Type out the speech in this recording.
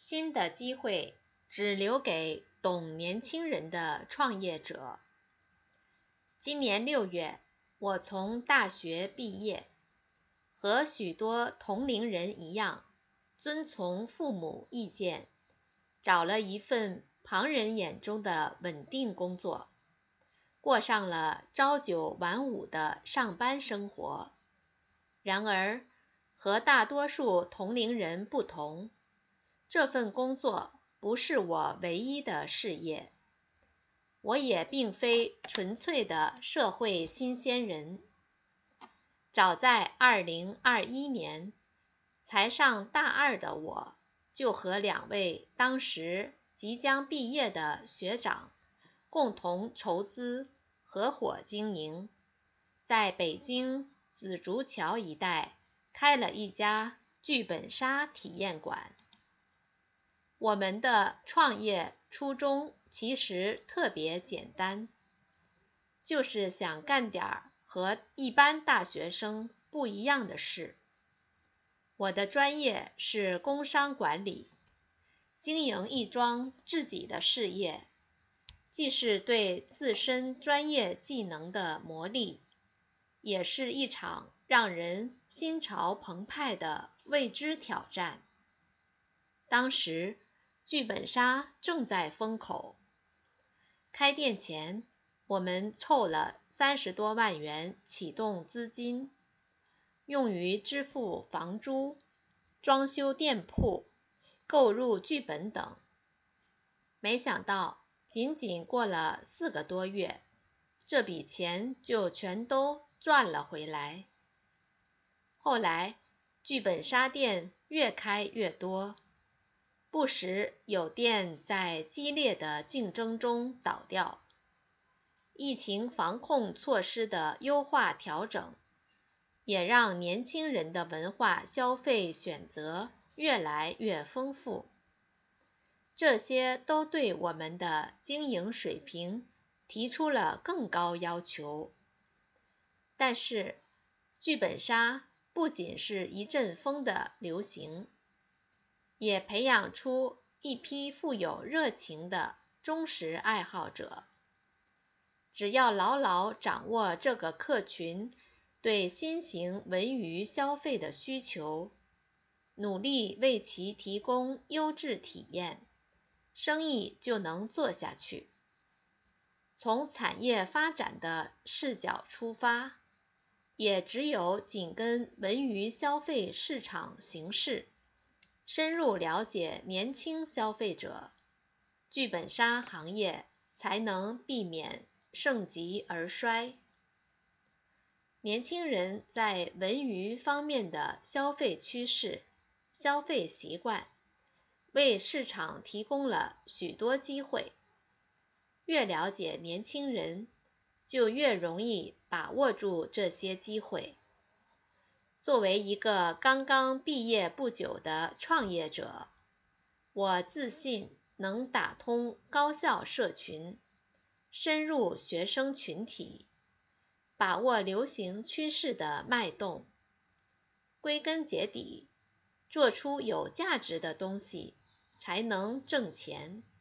新的机会只留给懂年轻人的创业者。今年6月，我从大学毕业，和许多同龄人一样，遵从父母意见，找了一份旁人眼中的稳定工作，过上了朝九晚五的上班生活。然而，和大多数同龄人不同，这份工作不是我唯一的事业，我也并非纯粹的社会新鲜人。早在2021年，才上大2的我，就和2位当时即将毕业的学长共同筹资合伙经营，在北京紫竹桥一带开了一家剧本杀体验馆。我们的创业初衷其实特别简单，就是想干点和一般大学生不一样的事。我的专业是工商管理，经营一桩自己的事业，既是对自身专业技能的磨砺，也是一场让人心潮澎湃的未知挑战。当时剧本杀正在风口，开店前我们凑了30多万元启动资金，用于支付房租、装修店铺、购入剧本等。没想到仅仅过了4个多月，这笔钱就全都赚了回来。后来剧本杀店越开越多，不时有店在激烈的竞争中倒掉。疫情防控措施的优化调整，也让年轻人的文化消费选择越来越丰富。这些都对我们的经营水平提出了更高要求。但是，剧本杀不仅是一阵风的流行，也培养出一批富有热情的忠实爱好者。只要牢牢掌握这个客群对新型文娱消费的需求，努力为其提供优质体验，生意就能做下去。从产业发展的视角出发，也只有紧跟文娱消费市场形势，深入了解年轻消费者，剧本杀行业才能避免盛极而衰。年轻人在文娱方面的消费趋势、消费习惯，为市场提供了许多机会。越了解年轻人，就越容易把握住这些机会。作为一个刚刚毕业不久的创业者，我自信能打通高校社群，深入学生群体，把握流行趋势的脉动。归根结底，做出有价值的东西才能挣钱。